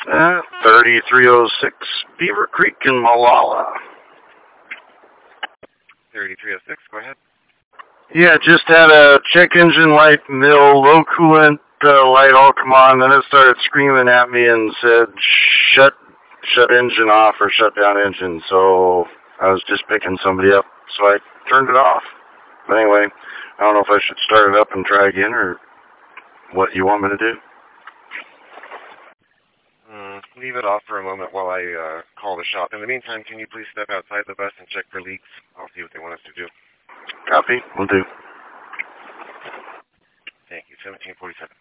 3306 Beaver Creek in Malala. 3306, go ahead. Yeah, just had a check engine light mill, low coolant light all come on, then it started screaming at me and said, shut engine off or shut down engine. So I was just picking somebody up, so I turned it off. But anyway, I don't know if I should start it up and try again or what you want me to do. Leave it off for a moment while I call the shop. In the meantime, can you please step outside the bus and check for leaks? I'll see what they want us to do. Copy, will do. Thank you. 1747.